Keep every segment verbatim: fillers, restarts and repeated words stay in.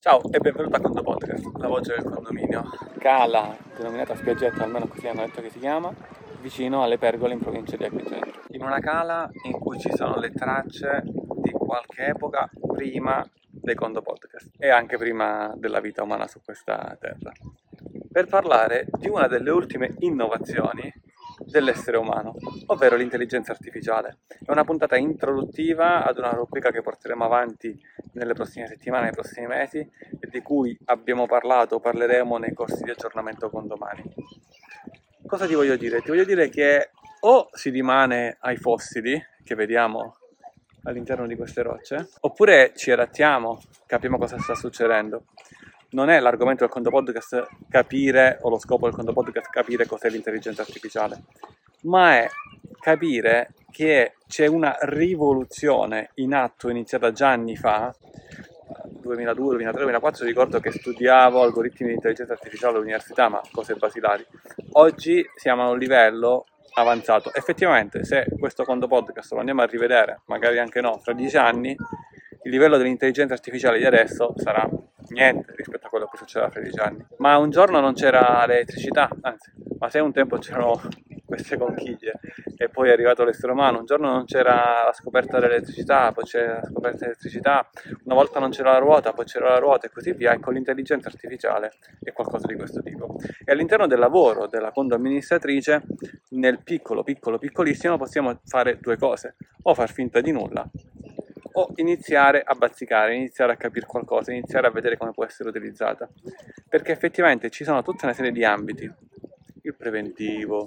Ciao e benvenuto a Condo Podcast, la voce del condominio. Cala, denominata spiaggetta, almeno così hanno detto che si chiama, vicino alle Pergole in provincia di Agrigento. In una cala in cui ci sono le tracce di qualche epoca prima dei Condo Podcast e anche prima della vita umana su questa terra. Per parlare di una delle ultime innovazioni dell'essere umano, ovvero l'intelligenza artificiale. È una puntata introduttiva ad una rubrica che porteremo avanti nelle prossime settimane, nei prossimi mesi e di cui abbiamo parlato, parleremo nei corsi di aggiornamento condomani. Cosa ti voglio dire? Ti voglio dire che o si rimane ai fossili che vediamo all'interno di queste rocce, oppure ci adattiamo, capiamo cosa sta succedendo. Non è l'argomento del Condo Podcast capire, o lo scopo del Condo Podcast capire cos'è l'intelligenza artificiale, ma è capire che c'è una rivoluzione in atto iniziata già anni fa, duemiladue, duemilatré, duemilaquattro, ricordo che studiavo algoritmi di intelligenza artificiale all'università, ma cose basilari. Oggi siamo a un livello avanzato. Effettivamente, se questo Condo Podcast lo andiamo a rivedere, magari anche no, fra dieci anni, il livello dell'intelligenza artificiale di adesso sarà niente rispetto a quello che succedeva fra dieci anni. Ma un giorno non c'era l'elettricità, anzi, ma se un tempo c'erano queste conchiglie e poi è arrivato l'essere umano, un giorno non c'era la scoperta dell'elettricità, poi c'era la scoperta dell'elettricità, una volta non c'era la ruota, poi c'era la ruota e così via. Ecco, l'intelligenza artificiale è qualcosa di questo tipo. E all'interno del lavoro della condo amministratrice, nel piccolo, piccolo, piccolissimo, possiamo fare due cose: o far finta di nulla, o iniziare a bazzicare, iniziare a capire qualcosa, iniziare a vedere come può essere utilizzata. Perché effettivamente ci sono tutta una serie di ambiti: il preventivo,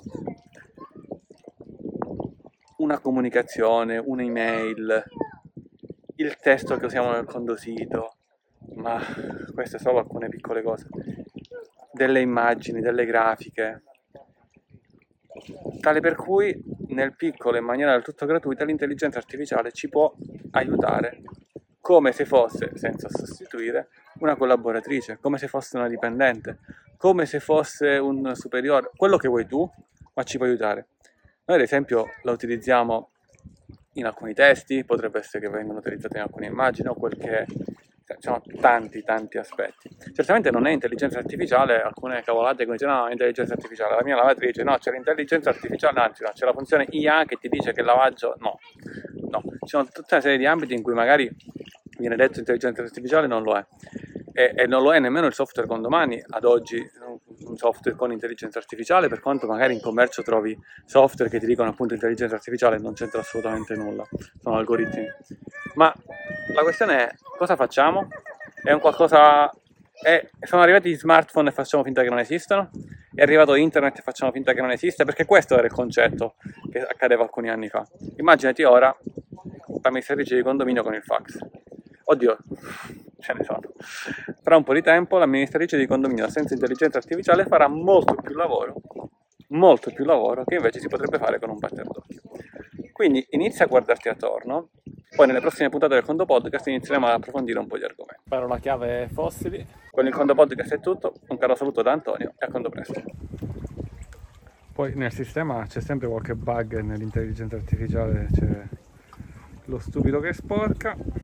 una comunicazione, un'email, il testo che usiamo nel condosito, ma queste sono solo alcune piccole cose, delle immagini, delle grafiche, tale per cui nel piccolo, in maniera del tutto gratuita, l'intelligenza artificiale ci può aiutare come se fosse, senza sostituire, una collaboratrice, come se fosse una dipendente, come se fosse un superiore, quello che vuoi tu, ma ci può aiutare. Noi ad esempio la utilizziamo in alcuni testi, potrebbe essere che vengono utilizzate in alcune immagini o quel che è. Ci sono tanti tanti aspetti. Certamente non è intelligenza artificiale, alcune cavolate che dicono no, è intelligenza artificiale, la mia lavatrice, no, c'è l'intelligenza artificiale, anzi no, c'è la funzione I A che ti dice che il lavaggio, no, no, ci sono tutta una serie di ambiti in cui magari viene detto intelligenza artificiale, non lo è. E, e non lo è nemmeno il software condomani ad oggi, un software con intelligenza artificiale, per quanto magari in commercio trovi software che ti dicono appunto intelligenza artificiale, non c'entra assolutamente nulla, sono algoritmi. Ma la questione è: cosa facciamo? È un qualcosa... È, sono arrivati gli smartphone e facciamo finta che non esistano? È arrivato internet e facciamo finta che non esiste? Perché questo era il concetto che accadeva alcuni anni fa. Immaginati ora l'amministratrice di condominio con il fax. Oddio, ce ne sono. Fra un po' di tempo l'amministratrice di condominio senza intelligenza artificiale farà molto più lavoro, molto più lavoro che invece si potrebbe fare con un batter d'occhio. Quindi inizia a guardarti attorno, poi nelle prossime puntate del Condo Podcast inizieremo ad approfondire un po' gli argomenti. Parola chiave fossili. Con il Condo Podcast è tutto, un caro saluto da Antonio e a Condo presto. Poi nel sistema c'è sempre qualche bug nell'intelligenza artificiale, c'è lo stupido che sporca.